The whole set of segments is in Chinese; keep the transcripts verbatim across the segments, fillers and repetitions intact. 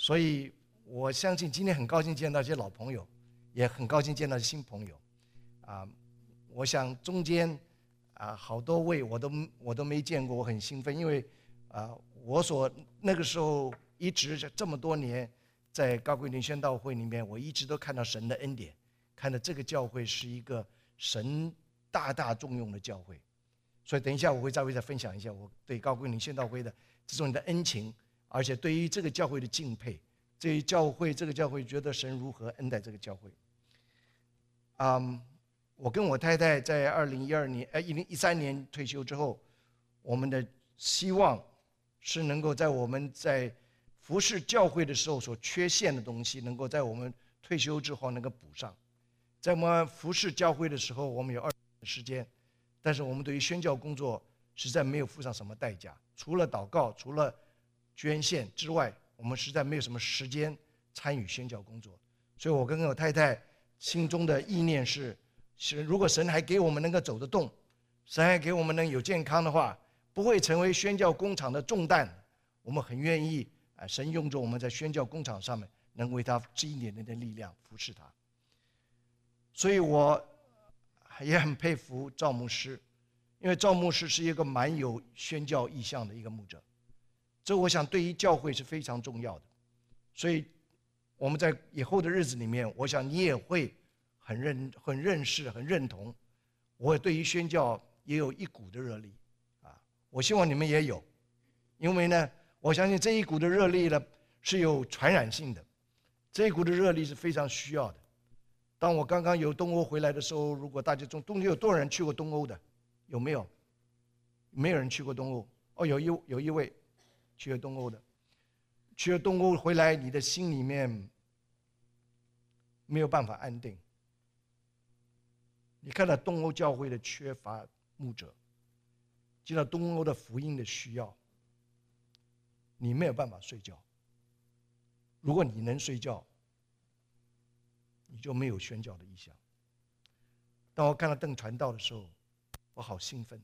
所以我相信今天很高兴见到一些老朋友，也很高兴见到新朋友。啊，我想中间啊好多位我都我都没见过，我很兴奋，因为啊我所那个时候一直这么多年在高贵灵宣道会里面，我一直都看到神的恩典，看到这个教会是一个神大大重用的教会。所以等一下我会再会再分享一下我对高贵灵宣道会的这种的恩情，而且对于这个教会的敬佩，对于教会这个教会觉得神如何恩待这个教会。嗯，我跟我太太在二零一二年呃一零一三年退休之后，我们的希望是能够在我们在服侍教会的时候所缺陷的东西，能够在我们退休之后能够补上。在我们服侍教会的时候，我们有二十年的时间，但是我们对于宣教工作实在没有付上什么代价，除了祷告，除了捐献之外，我们实在没有什么时间参与宣教工作。所以我跟我太太心中的意念是，是如果神还给我们能够走得动，神还给我们能有健康的话，不会成为宣教工厂的重担，我们很愿意啊，神用着我们在宣教工厂上面，能为他支一点点的力量服侍他。所以我也很佩服赵牧师，因为赵牧师是一个蛮有宣教意向的一个牧者，这我想对于教会是非常重要的。所以我们在以后的日子里面，我想你也会很认很认识很认同，我对于宣教也有一股的热力啊，我希望你们也有，因为呢我相信这一股的热力呢是有传染性的，这一股的热力是非常需要的。当我刚刚由东欧回来的时候，如果大家中东欧有多少人去过东欧的？有没有？没有人去过东欧。哦，有一有一位去了东欧的，去了东欧回来，你的心里面没有办法安定。你看到东欧教会的缺乏牧者，见到东欧的福音的需要，你没有办法睡觉。如果你能睡觉，你就没有宣教的意向。当我看到邓传道的时候，我好兴奋，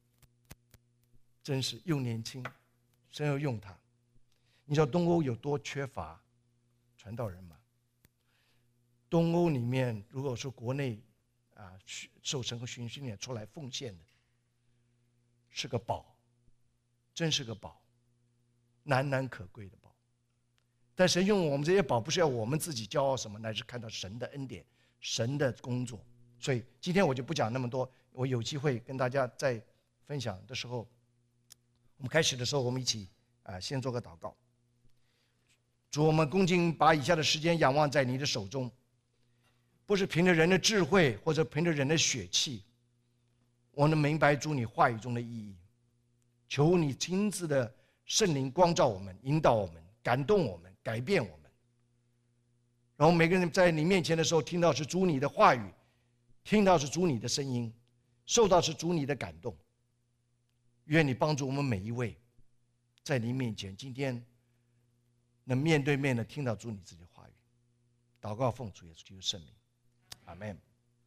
真是又年轻，神要用他。你知道东欧有多缺乏传道人吗？东欧里面，如果说国内啊受神和训训练出来奉献的，是个宝，真是个宝，难能可贵的宝。但神用我们这些宝，不是要我们自己骄傲什么，乃是看到神的恩典，神的工作。所以今天我就不讲那么多，我有机会跟大家在分享的时候，我们开始的时候，我们一起啊先做个祷告。主，我们恭敬把以下的时间仰望在你的手中，不是凭着人的智慧或者凭着人的血气，我能明白主你话语中的意义。求你亲自的圣灵光照我们，引导我们，感动我们，改变我们。然后每个人在你面前的时候，听到是主你的话语，听到是主你的声音，受到是主你的感动。愿你帮助我们每一位，在你面前今天能面对面的听到主你自己的话语。祷告奉主耶稣基督圣名，阿们。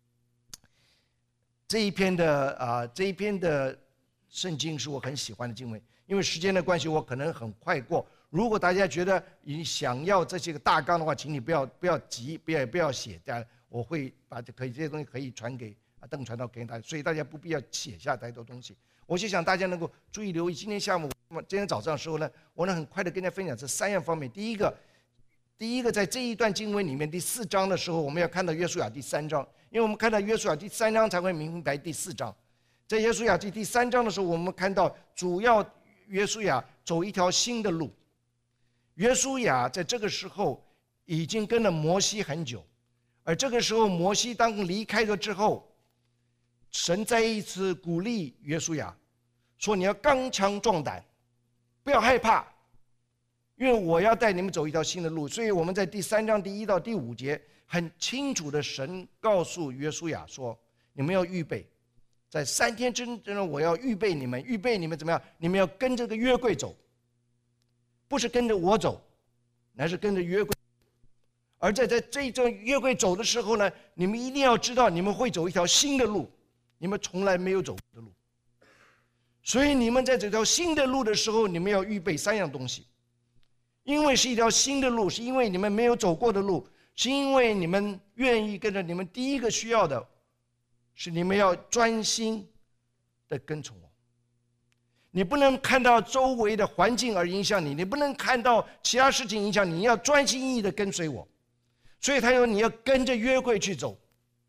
这一篇的啊、呃，这一篇的圣经是我很喜欢的经文，因为时间的关系，我可能很快过。如果大家觉得你想要这些个大纲的话，请你不要不要急，不要不要写下，我会把可以这些东西可以传给啊邓传道给大家，所以大家不必要写下太多东西。我就想大家能够注意留意，今天下午、今天早上的时候呢，我能很快的跟大家分享这三样方面。第一个，第一个在这一段经文里面第四章的时候，我们要看到约书亚第三章，因为我们看到约书亚第三章才会明白第四章。在约书亚记第三章的时候，我们看到主要约书亚走一条新的路。约书亚在这个时候已经跟了摩西很久，而这个时候摩西当离开了之后，神再一次鼓励约书亚说，你要刚强壮胆，不要害怕，因为我要带你们走一条新的路。所以我们在第三章第一到第五节很清楚的，神告诉约书亚说，你们要预备，在三天之内我要预备你们，预备你们怎么样？你们要跟这个约柜走，不是跟着我走，乃是跟着约柜。而在在这这约柜走的时候呢，你们一定要知道，你们会走一条新的路，你们从来没有走过的路。所以你们在这条新的路的时候，你们要预备三样东西。 因为是一条新的路，是因为你们没有走过的路，是因为你们愿意跟着。你们第一个需要的是你们要专心的跟从我。你不能看到周围的环境而影响你，你不能看到其他事情影响你，你要专心一意的跟随我。所以他说你要跟着约柜去走。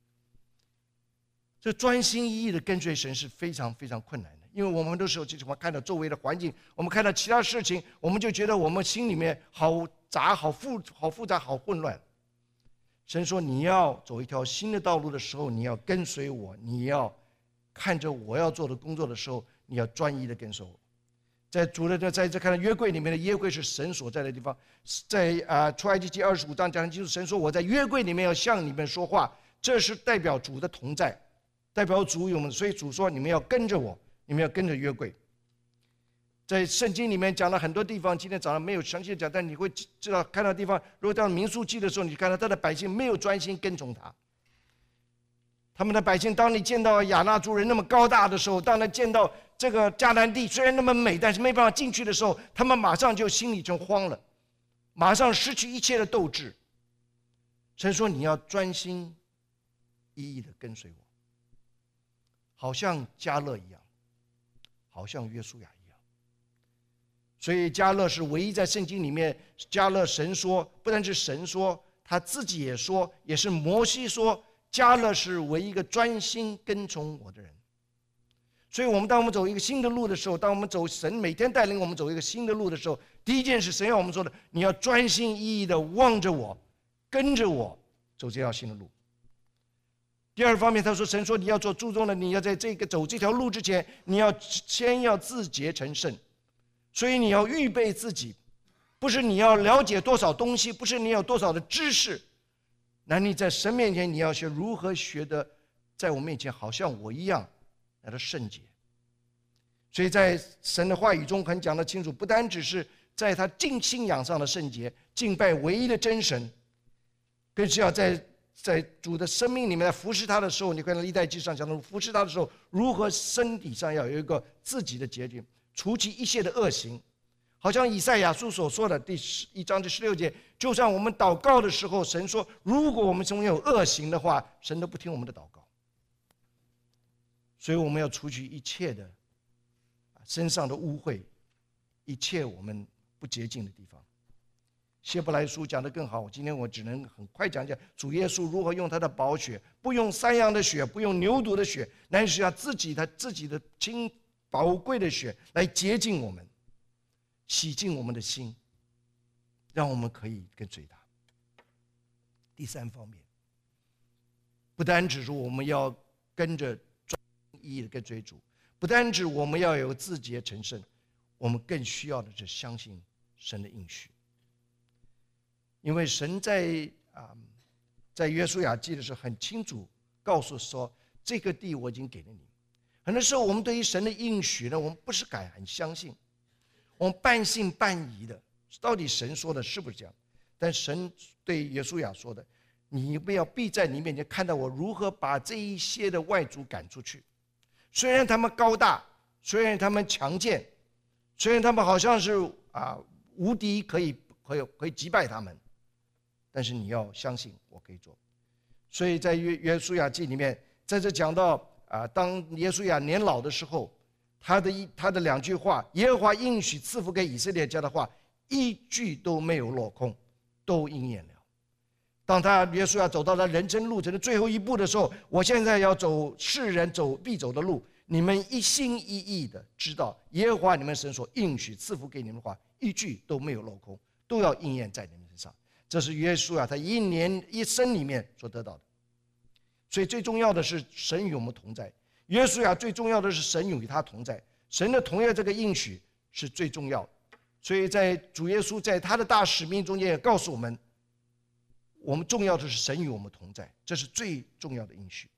这专心一意的跟随神是非常非常困难的，因为我们很多时候就喜欢看到周围的环境，我们看到其他事情，我们就觉得我们心里面好杂、好复、好复杂、好混乱。神说你要走一条新的道路的时候，你要跟随我，你要看着我要做的工作的时候，你要专一的跟随我。在主的在这看到约柜里面的约柜是神所在的地方，在啊出埃及记二十五章讲清楚，神说我在约柜里面要向你们说话，这是代表主的同在，代表主与我们，所以主说你们要跟着我，你们要跟着约柜。在圣经里面讲了很多地方，今天早上没有详细的讲，但你会知道看到地方。如果到民数记的时候，你看到他的百姓没有专心跟从他。他们的百姓，当你见到亚衲族人那么高大的时候，当他见到这个迦南地虽然那么美，但是没办法进去的时候，他们马上就心里就慌了，马上失去一切的斗志。神说你要专心一意的跟随我，好像迦勒一样，好像约书亚一样。所以迦勒是唯一在圣经里面，迦勒神说，不但是神说，他自己也说，也是摩西说，迦勒是唯一一个专心跟从我的人。所以我们当我们走一个新的路的时候，当我们走神每天带领我们走一个新的路的时候，第一件事神要我们说的，你要专心一意的望着我，跟着我走这条新的路。第二方面他说，神说你要做注重的，你要在这个走这条路之前，你要先要自洁成圣。所以你要预备自己，不是你要了解多少东西，不是你有多少的知识，那你在神面前你要学如何学的在我面前好像我一样来的圣洁。所以在神的话语中很讲得清楚，不单只是在他敬信仰上的圣洁，敬拜唯一的真神，更是要在在主的生命里面在服侍他的时候，你看到历代记上讲到服侍他的时候，如何身体上要有一个自己的洁净，除去一切的恶行。好像以赛亚书所说的第一章第十六节，就算我们祷告的时候，神说如果我们中有恶行的话，神都不听我们的祷告。所以我们要除去一切的身上的污秽，一切我们不洁净的地方。希伯来书讲得更好，今天我只能很快讲讲主耶稣如何用他的宝血，不用山羊的血，不用牛犊的血，乃是要自己他自己的亲宝贵的血来洁净我们，洗净我们的心，让我们可以跟随他。第三方面，不单只是我们要跟着专一的跟随主，不单只我们要有自洁成圣，我们更需要的是相信神的应许。因为神在啊，在约书亚记的时候很清楚告诉说，这个地我已经给了你。很多时候我们对于神的应许呢，我们不是敢很相信，我们半信半疑的，到底神说的是不是这样？但神对约书亚说的，你不要必在你面前看到我如何把这一些的外族赶出去。虽然他们高大，虽然他们强健，虽然他们好像是啊无敌，可以可以可以击败他们，但是你要相信我可以做。所以在约约书亚记里面，在这讲到啊，当约书亚年老的时候，他的一他的两句话，耶和华应许赐福给以色列家的话，一句都没有落空，都应验了。当他约书亚走到他人生路程的最后一步的时候，我现在要走世人走必走的路，你们一心一意的知道耶和华你们神所应许赐福给你们的话，一句都没有落空，都要应验在你们身上。这是约书亚他一年一生里面所得到的。所以最重要的是神与我们同在，约书亚最重要的是神与他同在，神的同在这个应许是最重要的。所以在主耶稣在他的大使命中间也告诉我们，我们重要的是神与我们同在，这是最重要的应许。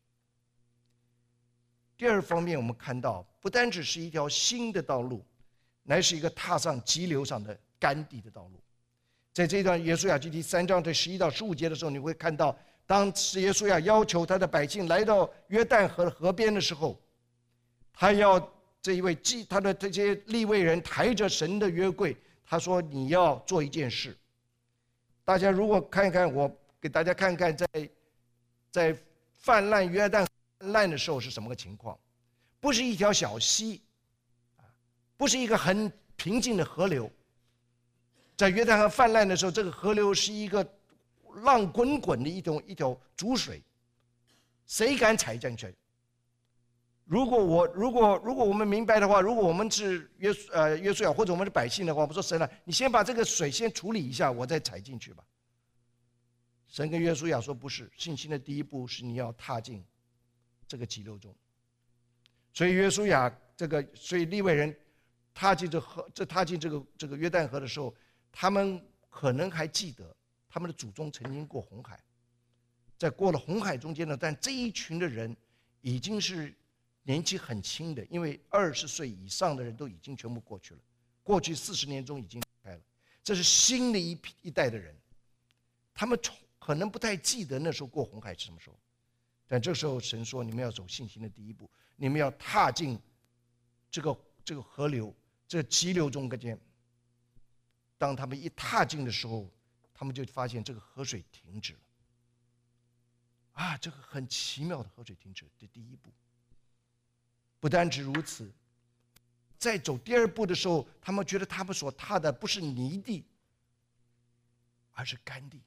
第二方面，我们看到不单只是一条新的道路，乃是一个踏上急流上的干地的道路。在这一段约书亚记第三章这十一到十五节的时候，你会看到，当约书亚要求他的百姓来到约旦河河边的时候，他要这一位祭他的这些利未人抬着神的约柜， 他说你要做一件事。大家如果看看，我给大家看看在在泛滥约旦泛滥的时候是什么个情况？不是一条小溪，不是一个很平静的河流。在约旦河泛滥的时候，这个河流是一个浪滚滚的一条一条浊水，谁敢踩进去？如果我如果如果我们明白的话，如果我们是约呃约书亚或者我们是百姓的话，我们说神啊，你先把这个水先处理一下，我再踩进去吧。神跟约书亚说不是，信心的第一步是你要踏进这个急流中。所以约书亚这个，所以利未人踏进这河，这踏进这个这个约旦河的时候，他们可能还记得他们的祖宗曾经过红海，在过了红海中间呢，但这一群的人已经是年纪很轻的，因为二十岁以上的人都已经全部过去了，过去四十年中已经离开了，这是新的一批一代的人，他们可能不太记得那时候过红海是什么时候，但这时候神说：“你们要走信心的第一步，你们要踏进这个这个河流，这个急流中间。”当他们一踏进的时候，他们就发现这个河水停止了。啊，这个很奇妙的河水停止，这第一步。不单止如此，在走第二步的时候，他们觉得他们所踏的不是泥地，而是干地。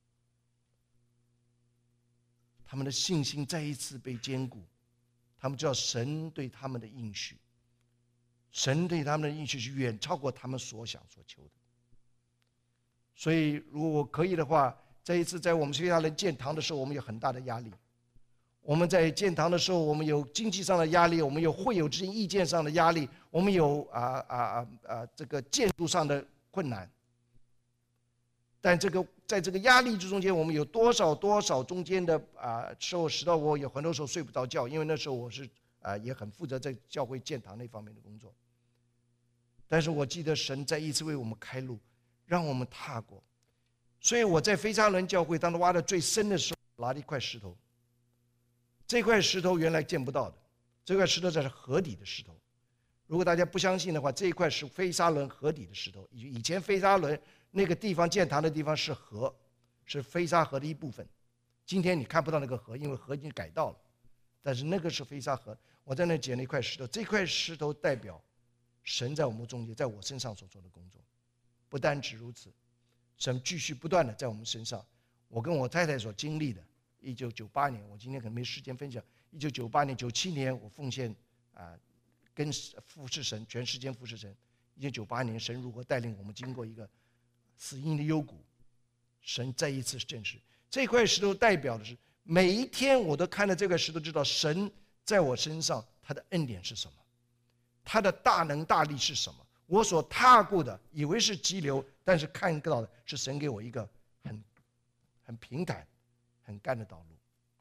他们的信心再一次被坚固，他们知道神对他们的应许，神对他们的应许是远超过他们所想所求的。所以，如果可以的话，这一次在我们非亚人建堂的时候，我们有很大的压力。我们在建堂的时候，我们有经济上的压力，我们有会友之间意见上的压力，我们有啊啊啊啊这个建筑上的困难。但这个在这个压力之中间，我们有多少多少中间的啊时候，使到我有很多时候睡不着觉，因为那时候我是啊也很负责在教会建堂那方面的工作。但是我记得神再一次为我们开路，让我们踏过。所以我在非沙伦教会当中挖的最深的时候，拿了一块石头。这块石头原来见不到的，这块石头这是河底的石头。如果大家不相信的话，这一块是非沙伦河底的石头。以前非沙伦那个地方建堂的地方是河，是非沙河的一部分。今天你看不到那个河，因为河已经改道了。但是那个是非沙河，我在那捡了一块石头，这块石头代表神在我们中间，在我身上所做的工作。不单止如此，神继续不断的在我们身上，我跟我太太所经历的。一九九八年，我今天可能没时间分享。一九九八年、九七年，我奉献啊，跟服侍神，全时间服侍神。一九九八年，神如何带领我们经过一个死荫的幽谷，神再一次证实，这块石头代表的是每一天我都看到这块石头，知道神在我身上他的恩典是什么，他的大能大力是什么。我所踏过的以为是急流，但是看到的是神给我一个很很平坦、很干的道路。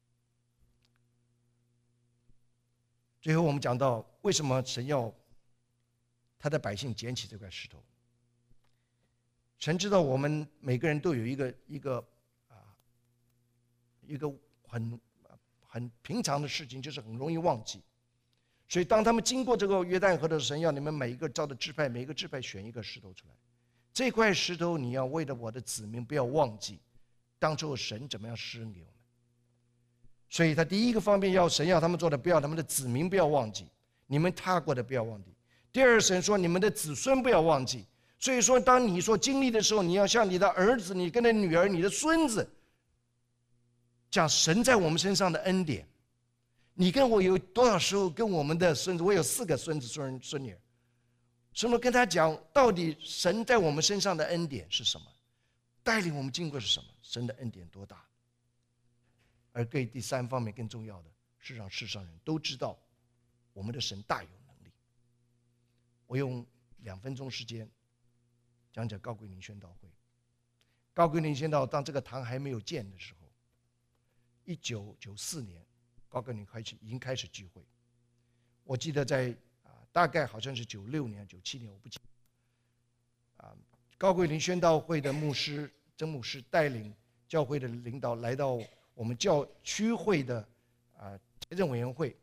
最后我们讲到为什么神要他的百姓捡起这块石头。神知道我们每个人都有一个一个啊一个很很平常的事情，就是很容易忘记。所以当他们经过这个约旦河的神要你们每一个照的支派，每一个支派选一个石头出来，这块石头你要为了我的子民不要忘记当初神怎么样施恩给我们。所以他第一个方面要神要他们做的，不要他们的子民不要忘记，你们踏过的不要忘记。第二，神说你们的子孙不要忘记。所以说当你所经历的时候，你要向你的儿子、你跟你的女儿、你的孙子讲神在我们身上的恩典。你跟我有多少时候跟我们的孙子，我有四个孙子孙孙女，什么跟他讲到底神在我们身上的恩典是什么，带领我们经过是什么，神的恩典多大。而对第三方面更重要的是让世上人都知道我们的神大有能力。我用两分钟时间讲讲高桂林宣道会。高桂林宣道当这个堂还没有建的时候，一九九四年高桂林开始已经开始聚会。我记得在啊，大概好像是九六年、九七年，我不记得。啊，高桂林宣道会的牧师曾牧师带领教会的领导来到我们教区会的啊财政委员会，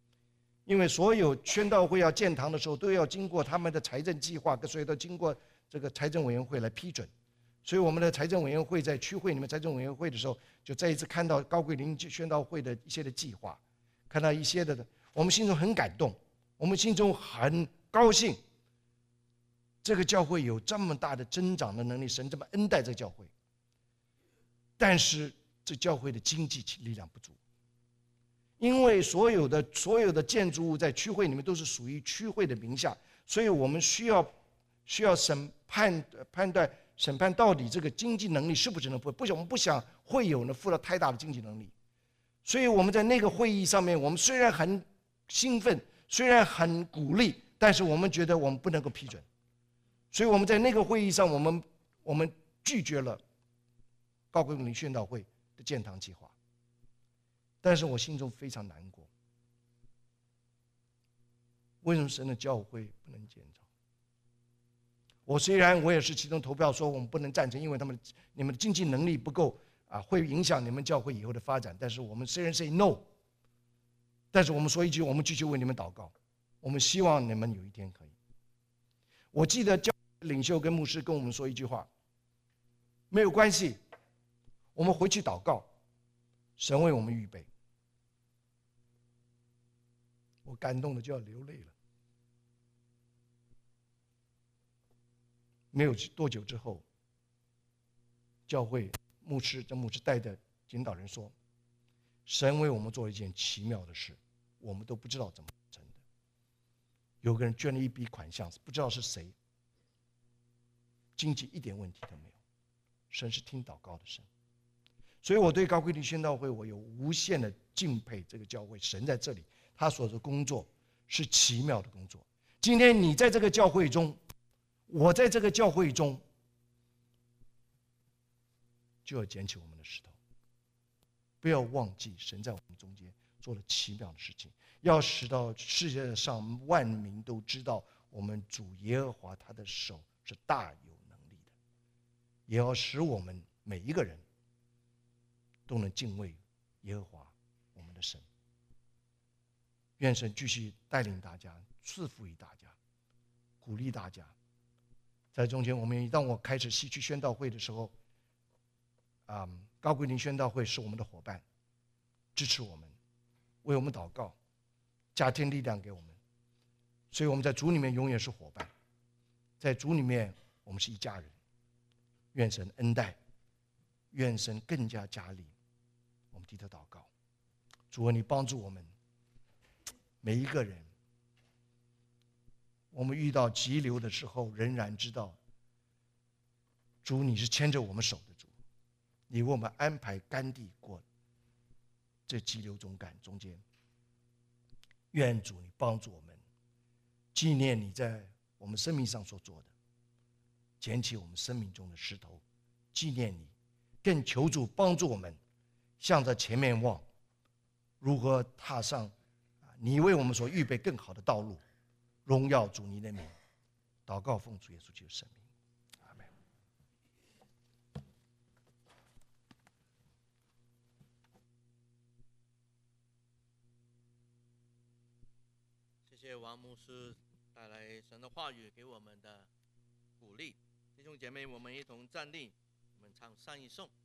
因为所有宣道会要建堂的时候，都要经过他们的财政计划，所以都经过这个财政委员会来批准。所以我们的财政委员会在区会里面财政委员会的时候，就再一次看到高桂林宣道会的一些的计划，看到一些的，我们心中很感动，我们心中很高兴。这个教会有这么大的增长的能力，神这么恩待这个教会。但是这教会的经济力量不足，因为所有的所有的建筑物在区会里面都是属于区会的名下，所以我们需要需要审判判断。审判到底这个经济能力是不是能付？不想我们不想会有呢负了太大的经济能力，所以我们在那个会议上面，我们虽然很兴奋，虽然很鼓励，但是我们觉得我们不能够批准，所以我们在那个会议上，我们我们拒绝了高桂林宣道会的建堂计划。但是我心中非常难过，为什么神的教会不能建堂？我虽然我也是其中投票说我们不能赞成，因为他们你们的经济能力不够啊，会影响你们教会以后的发展。但是我们虽然 say no， 但是我们说一句，我们继续为你们祷告，我们希望你们有一天可以。我记得教会领袖跟牧师跟我们说一句话：没有关系，我们回去祷告，神为我们预备。我感动的就要流泪了。没有多久之后，教会牧师这牧师带着领导人说：“神为我们做了一件奇妙的事，我们都不知道怎么成的。有个人捐了一笔款项，不知道是谁，经济一点问题都没有。神是听祷告的神，所以我对高桂林宣道会我有无限的敬佩。这个教会，神在这里，他所做的工作是奇妙的工作。今天你在这个教会中。”我在这个教会中，就要捡起我们的石头，不要忘记神在我们中间做了奇妙的事情，要使到世界上万民都知道我们主耶和华他的手是大有能力的，也要使我们每一个人都能敬畏耶和华我们的神。愿神继续带领大家，赐福于大家，鼓励大家。在中间，我们当我开始西区宣道会的时候，啊、嗯，高桂林宣道会是我们的伙伴，支持我们，为我们祷告，加添力量给我们。所以我们在主里面永远是伙伴，在主里面我们是一家人。愿神恩待，愿神更加加力。我们低头祷告，主啊，你帮助我们每一个人。我们遇到急流的时候，仍然知道，主你是牵着我们手的主，你为我们安排甘地过这急流中感中间。愿主你帮助我们，纪念你在我们生命上所做的，捡起我们生命中的石头，纪念你，更求主帮助我们，向着前面望，如何踏上你为我们所预备更好的道路。荣耀主你的名，祷告奉主耶稣基督的圣名，阿们。 谢谢王牧师带来神的话语给我们的鼓励。弟兄姐妹，我们一同站立，我们唱上一颂。